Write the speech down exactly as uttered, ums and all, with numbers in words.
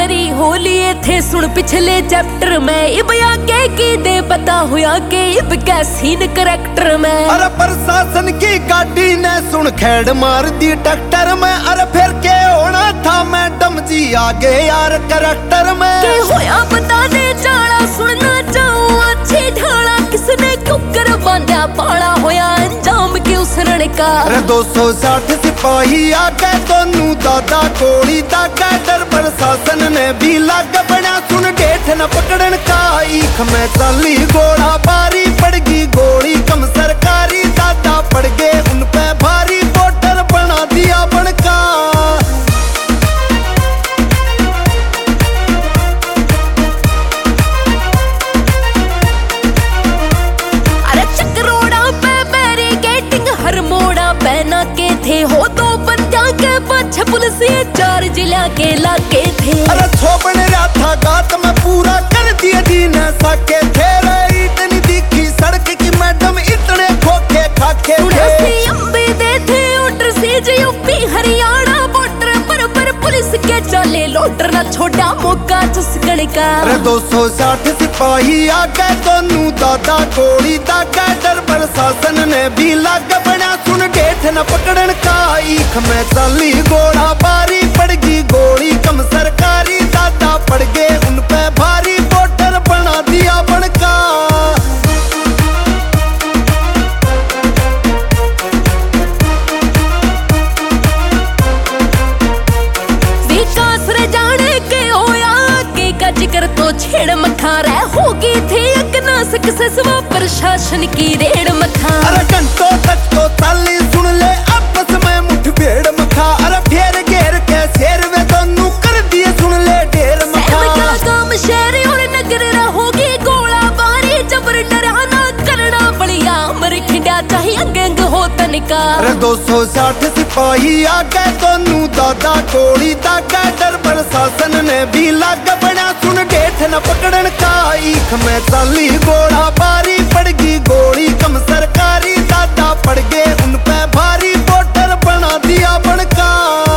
बारी होली थे सुन पिछले चैप्टर में इब आगे की दे पता हुआ के इब क्या सीन करैक्टर में। अरे प्रशासन की गाड़ी ने सुन खेड़ मार दी ट्रैक्टर में। अरे फिर के होना था मैडम जी आगे यार करैक्टर में। के होया बता दे जाना सुनना चाहूं अच्छी ढाला किसने कुकर बांधा पाला होया अंजाम के उस रण का। अरे दो सौ साठ सिपाही आ गए दोनों दादा गोली दागा डर प्रशासन ने भी लाग बना सुन डेठ न पकड़न का। ईख में चाली गोला बारी पड़गी गोली कम सरकारी दादा पड़ गए उन पे भारी वोटर बना दिया बनका। अरे चक्रोड़ा पे बैरिकेडिंग हर मोड़ा पहना के थे हो दो बंदा के पाछे पुलिस चार जिला के लाके थे। अरे छोपन रहा था गात में पूरा कर दिया जी न सके थे। रे इतनी दिखी सड़क की मैडम इतने खोखे खाके थे। अम्बे दे थे ऑर्डर से यूपी हरियाणा बॉर्डर पर पर पुलिस के चले लोडर ना छोड़ा मौका चुसकण का। अरे दो सौ साठ सिपाही आ गए दोनों दादा गोली दागा डर प्रशासन ने भी लाग बना सुन डेठ न पकड़न का। ईख में चाली गोला बारी पड़गी गोली कम सरकारी दादा पड़ गए उन पे भारी वोटर बना दिया बनका। विकास रे जाने के होया के का जिक्र तो छेड़ मखा रह होगी थी अकनासक से सवा प्रशासन की रेड़ मखा। अरे घंटों तक तो ताली सुन ले आपस में मुठभेड़ मखा। अरे फेर घेर के शेर वे दोनों कर दिए सुन ले ढेर मखा। क्या काम शहर और नगर रहोगी गोला बारी जबर डराना करना बढ़िया मर खिंडा चाहिए गंग हो तनिका। अरे दो सौ साठ सिपाही आ गए दोनों दादा गोली दागा डर प्रशासन ने भी लाग बना सुन डेठ न पकड़न का। ईख में चाली गोला बारी पड़गी गोली कम सरकारी दादा पड़ गए उन पे भारी वोटर बना दिया बनका।